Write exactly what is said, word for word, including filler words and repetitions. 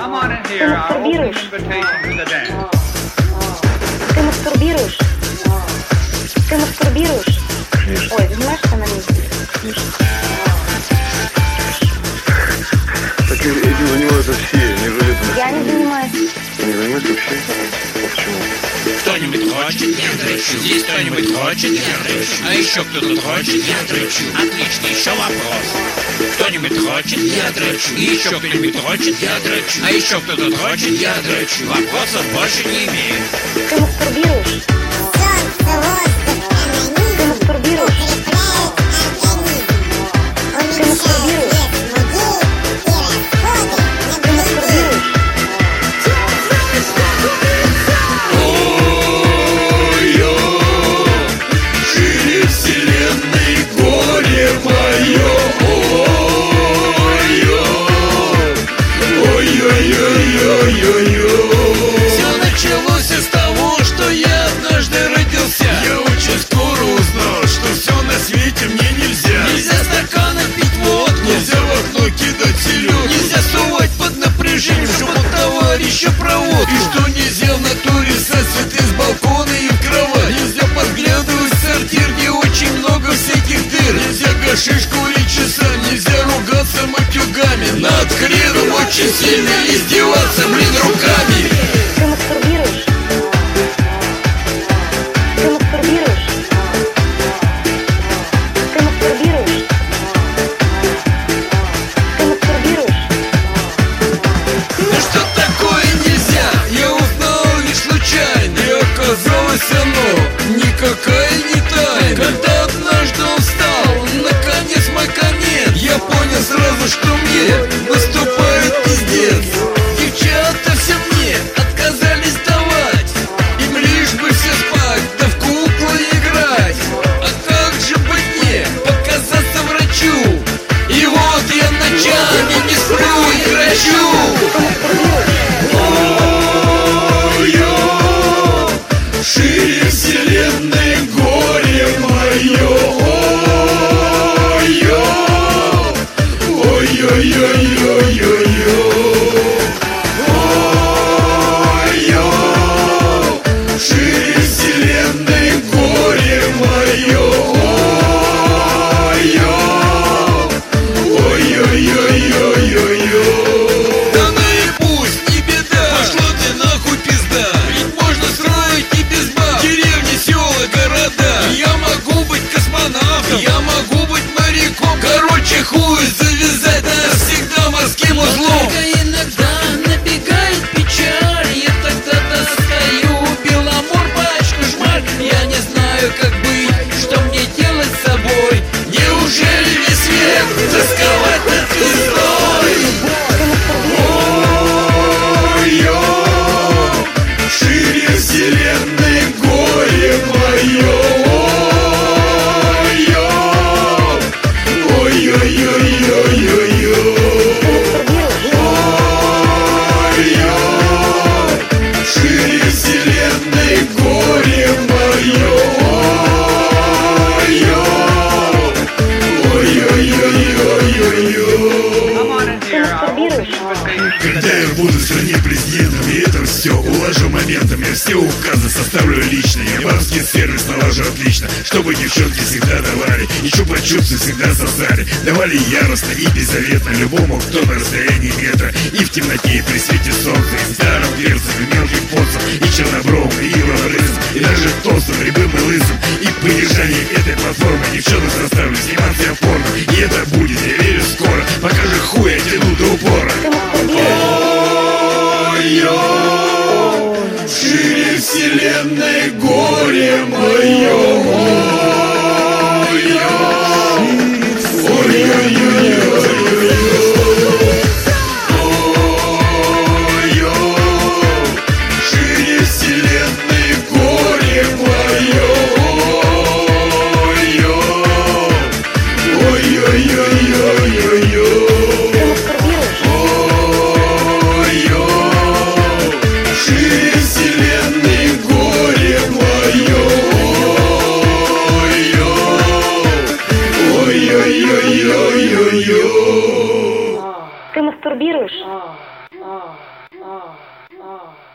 Ты мастурбируешь? Ты мастурбируешь? Ты мастурбируешь? Конечно. Ой, занимаешься на месте? Так этим занимаются все, нежилетно. Я не занимаюсь. Ты не занимаешься вообще? А почему? Кто-нибудь хочет, я дрочу. Здесь кто-нибудь хочет, я дрочу. А еще кто-то хочет, я дрочу. Отлично, еще вопрос. Кто-нибудь хочет, я дрочу. И еще кто-нибудь хочет, я дрочу. А еще кто-то хочет, я дрочу. Вопросов больше не имею. Ты мастурбируешь? Ты мастурбируешь? Ты мастурбируешь? Ты мастурбируешь? Шире вселенной горе мое. Все началось с того, что я однажды родился. Я очень скоро узнал, что все на свете мне нельзя. Нельзя стаканом пить водку, нельзя в окно кидать селедку, нельзя сувать под напряжением шепот товарища проводку. И что нельзя в натуре сосать из балкона и в кровать. Нельзя подглядывать в сортир, где очень много всяких дыр. Нельзя гашиш курить часами, нельзя ругаться матюгами. Над хреном очень сильно издеваться, блин, руками. Ты мастурбируешь? Ты мастурбируешь? Ты мастурбируешь? Ты мастурбируешь? Ну что такое нельзя, я узнал лишь случайно. И оказалось оно никакая не тайна. Когда однажды он встал, наконец мой конец, я понял сразу, что мне наступает пиздец. Девчата все мне отказались давать, им лишь бы все спать, да в куклы играть. А как же быть мне показаться врачу? И вот я ночами не сплю и дрочу. Ой-ой, шире вселенной горе мое. Ой-ой-ой-ой-ой-ой-ой. Шире вселенной горе мое. Ой-ой-ой-ой-ой-ой. Да ну и пусть, не беда, пошла ты нахуй пизда. Ведь можно строить и без баб деревни, села, города. Я могу быть космонавтом, я могу быть моряком. Короче, хуй завязать навсегда морским узлом. Только иногда набегает печаль, я тогда достаю Беломор, пачку жмаль. Я не знаю, как быть, что мне делать с собой. Неужели весь век тосковать над звездой? Ой-ой, шире вселенной горе мое. Ой-ой-ой-ой-ой-ой. Шире вселенной горе мое. Ой-ой-ой-ой-ой-ой. Ты мастурбируешь? Когда я буду в стране президентом, и это все уложу моментом. Я все указы составлю лично, я бабский сервис налажу отлично, чтобы девчонки всегда давали и чупа-чупсы всегда сосали. Давали яростно и беззаветно любому, кто на расстоянии метра, и в темноте, и при свете солнца, и старым дверцам, и мелким поцам, и чернобровым, и еврорызом, и даже толстым, рябым и лысым. И по держании этой платформы девчонок заставлю сниматься я порно. И это будет, я верю, скоро, пока же хуй я тяну до упора. Ой-ой, шире вселенной горе мое. Ой-ой-ой-ой-ой-ой. Шире вселенной горе мое. Ой-ой-ой-ой-ой-ой. Шире вселенной горе мое. ah, ah, ah.